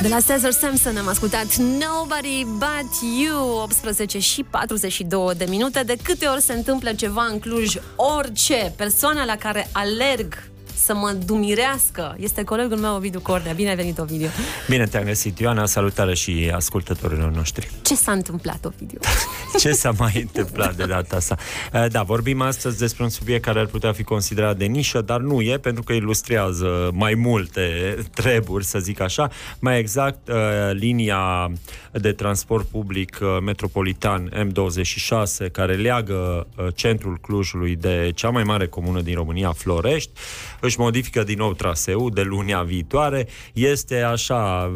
De la Cesar Sampson am ascultat Nobody But You. 18 și 42 de minute. De câte ori se întâmplă ceva în Cluj, orice, persoana la care alerg să mă dumirească este colegul meu, Ovidiu Cordea. Bine ai venit, Ovidiu. Bine te-am găsit, Ioana. Salutare și ascultătorilor noștri. Ce s-a întâmplat, Ovidiu? Ce s-a mai întâmplat de data asta? Da, vorbim astăzi despre un subiect care ar putea fi considerat de nișă, dar nu e, pentru că ilustrează mai multe treburi, să zic așa. Mai exact, linia de transport public metropolitan M26, care leagă centrul Clujului de cea mai mare comună din România, Florești, își modifică din nou traseul de lunea viitoare. Este așa,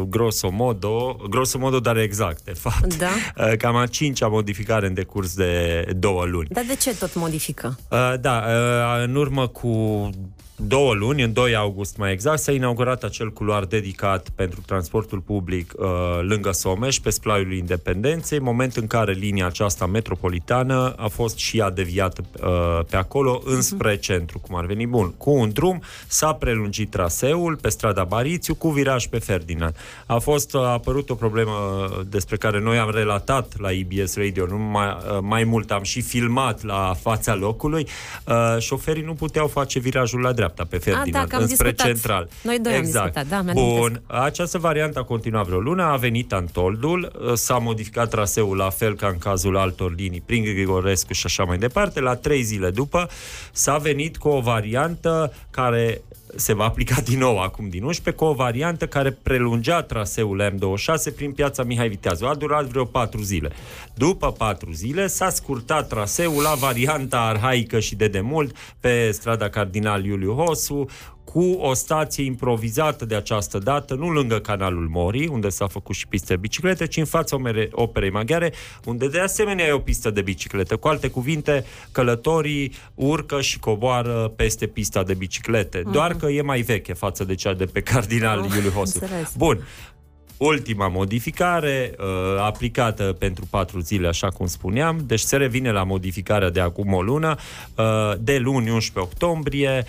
grosomodo, dar exact, de fapt. Da. Cam a 5-a modificare în decurs de 2 luni. Dar de ce tot modifică? În urmă cu 2 luni, în 2 august mai exact, s-a inaugurat acel culoar dedicat pentru transportul public lângă Someș, pe Splaiul Independenței, moment în care linia aceasta metropolitană a fost și ea deviată pe acolo, înspre centru, cum ar veni. Bun, cu un drum s-a prelungit traseul pe strada Barițiu cu viraj pe Ferdinand. A apărut o problemă despre care noi am relatat la IBS Radio, mai mult am și filmat la fața locului. Șoferii nu puteau face virajul la dreapta pe Ferdinand, înspre central. Noi doi am discutat, da, Bun, această variantă a continuat vreo lună, a venit Antoldul, s-a modificat traseul la fel ca în cazul altor linii, prin Grigorescu și așa mai departe. La 3 zile după s-a venit cu o variantă care se va aplica din nou acum din 11, cu o variantă care prelungea traseul M26 prin piața Mihai Viteazu. A durat vreo 4 zile. După 4 zile s-a scurtat traseul la varianta arhaică și de demult pe strada Cardinal Iuliu Hosu, cu o stație improvizată de această dată, nu lângă canalul Morii, unde s-a făcut și pistă de biciclete, ci în fața Operei Maghiare, unde de asemenea e o pistă de biciclete. Cu alte cuvinte, călătorii urcă și coboară peste pista de biciclete. Doar că e mai veche față de cea de pe Cardinal Iuliu Hosu. Bun. Ultima modificare aplicată pentru 4 zile, așa cum spuneam, deci se revine la modificarea de acum o lună. De luni 11 octombrie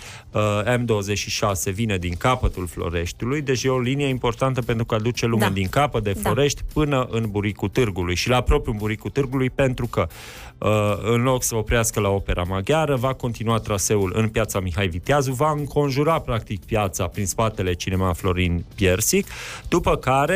M26 vine din capătul Floreștiului, deci e o linie importantă pentru că aduce lumea din capăt de Florești până în Buricul Târgului și la propriul Buricul Târgului, pentru că în loc să oprească la Opera Maghiară, va continua traseul în piața Mihai Viteazu, va înconjura practic piața prin spatele Cinema Florin Piersic, după care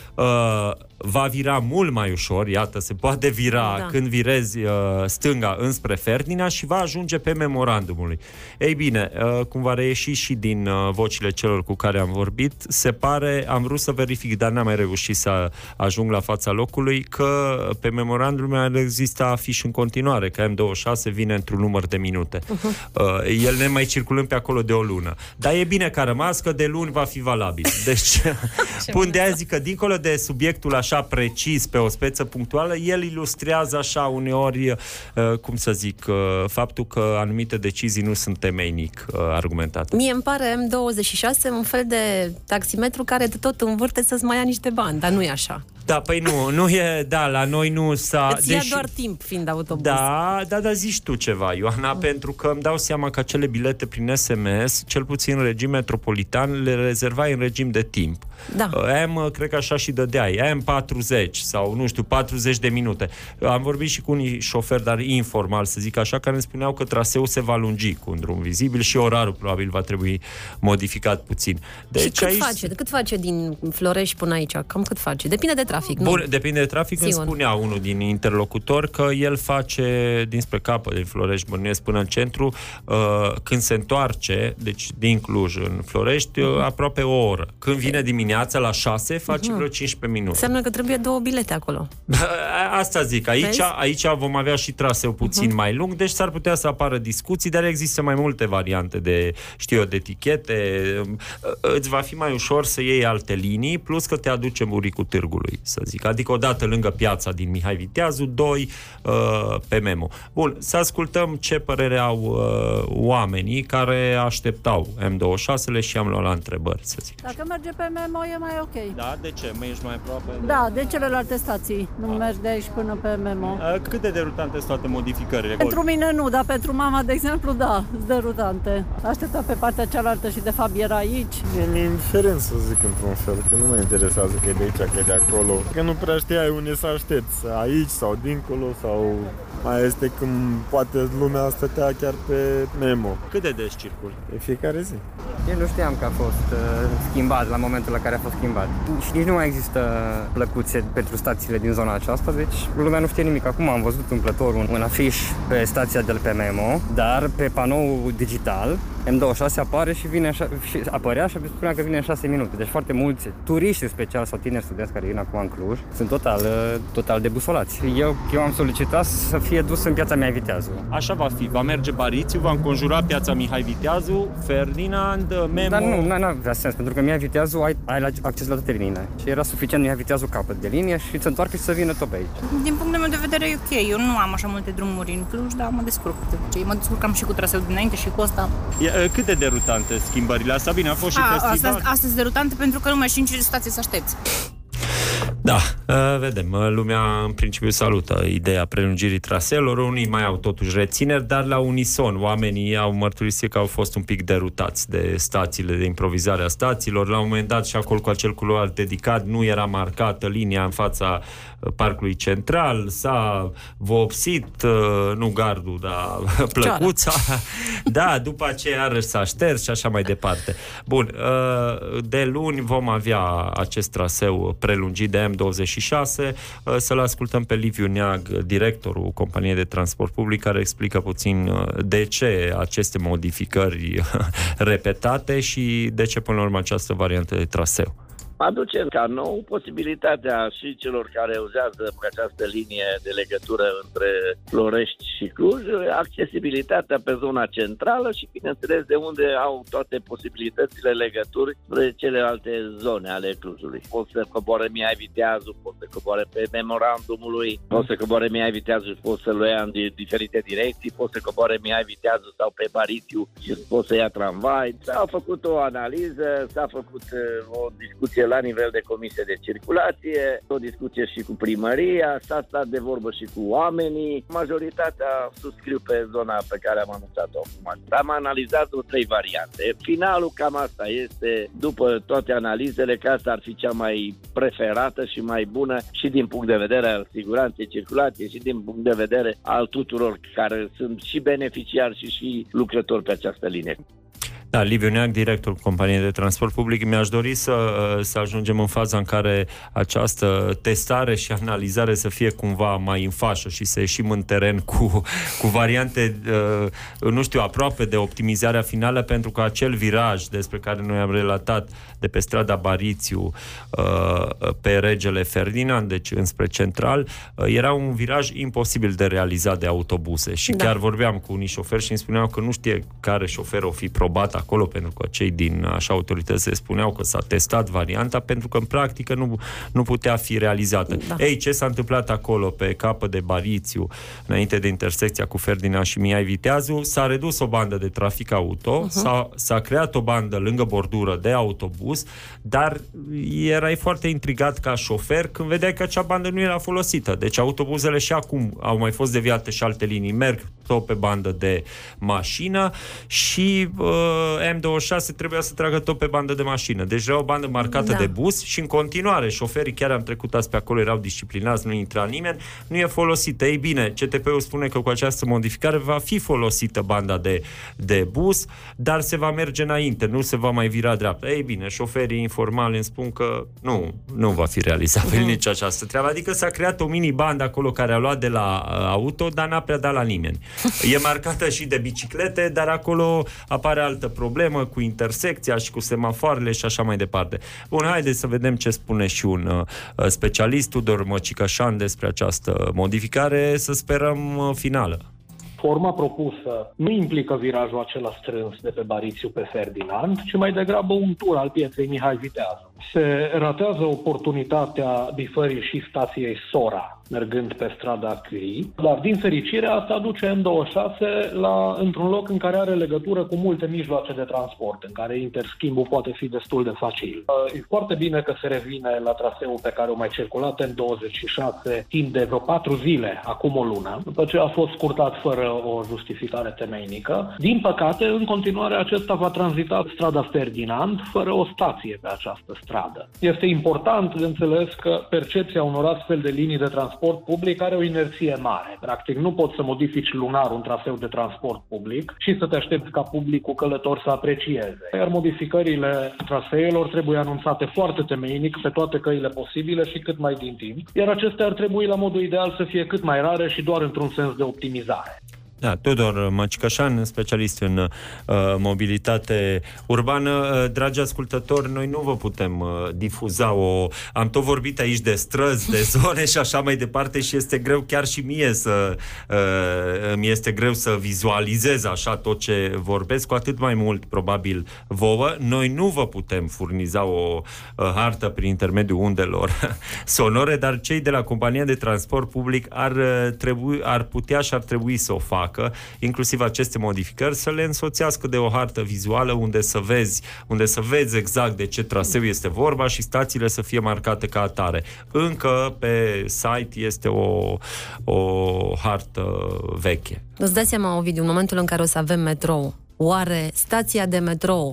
va vira mult mai ușor, iată, se poate vira când virezi stânga înspre Ferdinand și va ajunge pe Memorandumului. Ei bine, cum va reieși și din vocile celor cu care am vorbit, se pare, am vrut să verific, dar n-am mai reușit să ajung la fața locului, că pe Memorandum există afiș în continuare, că M26 vine într-un număr de minute. El ne mai circulând pe acolo de o lună. Dar e bine că a rămas, că de luni va fi valabil. Deci, pun de aia zic că dincolo de subiectul așa precis, pe o speță punctuală, el ilustrează așa uneori, cum să zic, faptul că anumite decizii nu sunt temeinic argumentate. Mie îmi pare M26 un fel de taximetru care de tot învârte să-ți mai ia niște bani, dar nu e așa. Da, păi nu e, da, la noi nu s-a... Îți ia doar timp fiind autobuz. Da, zici tu ceva, Ioana, pentru că îmi dau seama că acele bilete prin SMS, cel puțin în regim metropolitan, le rezervai în regim de timp. Da. Cred că așa și dădeai, M40 sau, nu știu, 40 de minute. Am vorbit și cu unii șoferi, dar informal, să zic așa, care îmi spuneau că traseul se va lungi cu un drum vizibil și orarul probabil va trebui modificat puțin. Deci, și cât face din Florești până aici? Cam cât face? Depinde de trafic. Bun, depinde de trafic. Îmi spunea unul din interlocutori că el face dinspre capăt din Florești, bănuiesc, până în centru, când se întoarce, deci din Cluj în Florești, aproape o oră. Când vine dimineața la 6, face vreo 15 minute. Înseamnă că trebuie 2 bilete acolo. Asta zic, aici vom avea și traseu puțin mai lung, deci s-ar putea să apară discuții, dar există mai multe variante de etichete. Îți va fi mai ușor să iei alte linii, plus că te aduce Buricul Târgului. să zic. Adică odată lângă piața din Mihai Viteazu, 2 pe Memo. Bun, să ascultăm ce părere au oamenii care așteptau M26-le și am luat la întrebări, să zic. Dacă merge pe Memo e mai ok. Da? De ce? Ești mai aproape? Da, de celelalte stații. Nu mergi de aici până pe Memo. Cât de derutante sunt toate modificările? Pentru mine nu, dar pentru mama, de exemplu, da, sunt derutante. Aștepta pe partea cealaltă și de fapt era aici. E indiferent, să zic, într-un fel, că nu mă interesează că e de aici, că e de acolo. Că nu prea știai unde să aștepți, aici sau dincolo, sau mai este când poate lumea stătea chiar pe Memo. Cât de des circuli? De fiecare zi. Eu nu știam că a fost schimbat la momentul la care a fost schimbat. Și nici nu mai există plăcuțe pentru stațiile din zona aceasta, deci lumea nu știe nimic. Acum am văzut întâmplător un afiș pe stația de pe Memo, dar pe panou digital M26 apare și vine așa, și apărea și spunea că vine în 6 minute. Deci foarte mulți turiști, în special, sau tineri studenți care vin acum în Cluj, sunt total debusolați. Eu am solicitat să fie dus în piața Mihai Viteazu. Așa va fi. Va merge Barițiu, va înconjura piața Mihai Viteazu, Ferdinand, Memo... Dar nu avea sens, pentru că Mihai Viteazu ai acces la toate liniile. Și era suficient Mihai Viteazu capăt de linie și să întoarcă și să vină tot pe aici. Din punctul meu de vedere e ok. Eu nu am așa multe drumuri în Cluj, dar mă descurc. Mă descurcam și cu traseul dinainte și cu ăsta. Cât de derutante schimbările astea? Bine, a fost și festival. Asta e derutante pentru că nu mai știi în ce stație să aștepți. Da, vedem, lumea în principiu salută ideea prelungirii traseelor, unii mai au totuși rețineri, dar la unison oamenii au mărturisit că au fost un pic derutați de stațiile, de improvizarea stațiilor. La un moment dat și acolo cu acel culoar dedicat nu era marcată linia în fața Parcului Central, s-a vopsit, nu gardul, dar plăcuța. Da, după aceea iarăși s-a șters și așa mai departe. Bun, de luni vom avea acest traseu prelungit de M26. Să-l ascultăm pe Liviu Neag, directorul companiei de transport public, care explică puțin de ce aceste modificări repetate și de ce până la urmă această variantă de traseu. Aducem ca nou posibilitatea și celor care uzează pe această linie de legătură între Florești și Cluj, accesibilitatea pe zona centrală și, bineînțeles, de unde au toate posibilitățile legături spre celelalte zone ale Clujului. Poți să coboare Mihai Viteazu, poți să coboare pe Memorandumului, poți să coboare Mihai Viteazu și poți să-l ia în diferite direcții, poți să coboare Mihai Viteazu sau pe Barițiu și poți să ia tramvai. S-a făcut o analiză, s-a făcut o discuție la nivel de comisie de circulație, o discuție și cu primăria, s-a stat de vorbă și cu oamenii. Majoritatea suscriu pe zona pe care am anunțat-o acum. Am analizat 3 variante. Finalul cam asta este, după toate analizele, că asta ar fi cea mai preferată și mai bună și din punct de vedere al siguranței circulației și din punct de vedere al tuturor care sunt și beneficiari și lucrători pe această linie. Da, Liviu Neag, directorul companiei de transport public. Mi-aș dori să ajungem în faza în care această testare și analizare să fie cumva mai în fașă și să ieșim în teren cu variante, nu știu, aproape de optimizarea finală, pentru că acel viraj despre care noi am relatat de pe strada Barițiu pe Regele Ferdinand, deci înspre central, era un viraj imposibil de realizat de autobuse. Și chiar vorbeam cu unii șoferi și îmi spuneau că nu știe care șofer o fi probat acolo, pentru că cei din așa autorități se spuneau că s-a testat varianta, pentru că în practică nu putea fi realizată. Da. Ei, ce s-a întâmplat acolo pe capăt de Barițiu, înainte de intersecția cu Ferdinand și Mihai Viteazu? S-a redus o bandă de trafic auto, s-a creat o bandă lângă bordură de autobuz, dar erai foarte intrigat ca șofer când vedeai că acea bandă nu era folosită. Deci autobuzele și acum au mai fost deviate și alte linii, merg tot pe bandă de mașină și M26 trebuia să tragă tot pe bandă de mașină. Deci era o bandă marcată de bus și în continuare șoferii, chiar am trecut azi pe acolo, erau disciplinați, nu intra nimeni, nu e folosită. Ei bine, CTP-ul spune că cu această modificare va fi folosită banda de bus, dar se va merge înainte, nu se va mai vira dreapta. Ei bine, șoferii informali îmi spun că nu va fi realizabil nici această treabă. Adică s-a creat o mini-bandă acolo care a luat de la auto, dar n-a prea dat la nimeni. E marcată și de biciclete, dar acolo apare altă problemă cu intersecția și cu semafoarele și așa mai departe. Bun, haideți să vedem ce spune și un specialist, Tudor Măcicășan, despre această modificare, să sperăm finală. Forma propusă nu implică virajul acela strâns de pe Barițiu pe Ferdinand, ci mai degrabă un tur al pieței Mihai Viteazu. se ratează oportunitatea bifării și stației Sora, mergând pe strada Curie, dar din fericire asta aduce M26 într-un loc în care are legătură cu multe mijloace de transport, în care interschimbul poate fi destul de facil. E foarte bine că se revine la traseul pe care o mai circulat M26 timp de vreo 4 zile, acum o lună, după ce a fost scurtat fără o justificare temeinică. Din păcate, în continuare, acesta va tranzita strada Ferdinand fără o stație pe această stradă. Este important de înțeles că percepția unor astfel de linii de transport public are o inerție mare. Practic, nu poți să modifici lunar un traseu de transport public și să te aștepți ca publicul călător să aprecieze. Iar modificările traseelor trebuie anunțate foarte temeinic pe toate căile posibile și cât mai din timp, iar acestea ar trebui la modul ideal să fie cât mai rare și doar într-un sens de optimizare. Da, Tudor Măcicașan, specialist în mobilitate urbană. Dragi ascultători, noi nu vă putem difuza am tot vorbit aici de străzi, de zone și așa mai departe și este greu chiar și mie mi este greu să vizualizez așa tot ce vorbesc, cu atât mai mult probabil vouă. Noi nu vă putem furniza o hartă prin intermediul undelor sonore, dar cei de la compania de transport public ar putea și ar trebui să o facă, inclusiv aceste modificări, să le însoțească de o hartă vizuală unde să vezi exact de ce traseu este vorba și stațiile să fie marcate ca atare. Încă pe site este o hartă veche. Îți dai seama, Ovidiu, în momentul în care o să avem metrou, oare stația de metrou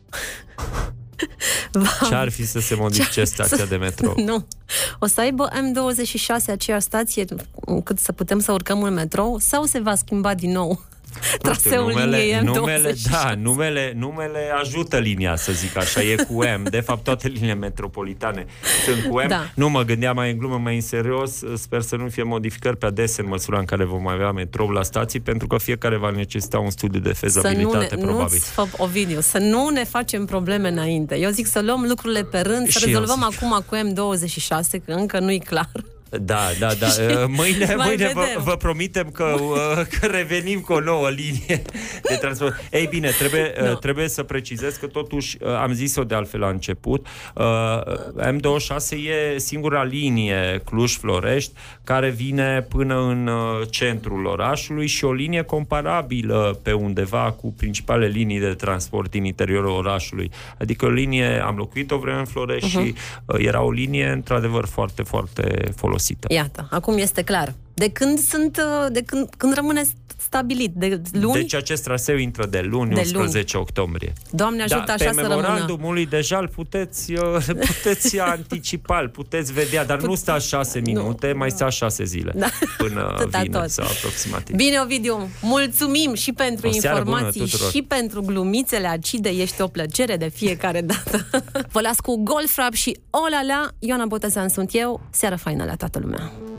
ce-ar fi să se modifice stația de metrou? Nu. O să aibă M26 aceeași stație cât să putem să urcăm un metrou sau se va schimba din nou traseul liniei M26? Numele ajută linia, să zic așa, e cu M. De fapt, toate liniile metropolitane sunt cu M. Da. Nu mă gândeam mai în glumă, mai în serios. Sper să nu fie modificări pe adese în măsura în care vom avea metrou la stații, pentru că fiecare va necesita un studiu de fezabilitate, probabil. Ovidiu, să nu ne facem probleme înainte. Eu zic să luăm lucrurile pe rând, să rezolvăm acum cu M26, că încă nu-i clar. Da. Mâine vă promitem că revenim cu o nouă linie de transport. Ei bine, trebuie să precizez că totuși, am zis-o de altfel la început, M26 e singura linie Cluj-Florești care vine până în centrul orașului și o linie comparabilă pe undeva cu principalele linii de transport din interiorul orașului. Adică o linie, am locuit o vreme în Florești și era o linie într-adevăr foarte, foarte folosită. Iată, acum este clar. Când rămâne stabilit? De luni? Deci acest traseu intră de luni, 11 octombrie. Doamne ajută, așa să rămână. Pe memorandumul deja îl puteți anticipa, puteți vedea, dar nu stați 6 minute, mai stați 6 zile. Da. Până vineri sau aproximativ. Bine, Ovidiu, mulțumim și pentru informații și pentru glumițele acide. Ești o plăcere de fiecare dată. Vă las cu Goldfrapp și Olala. Ioana Botezan sunt eu. Seară faină la toată lumea.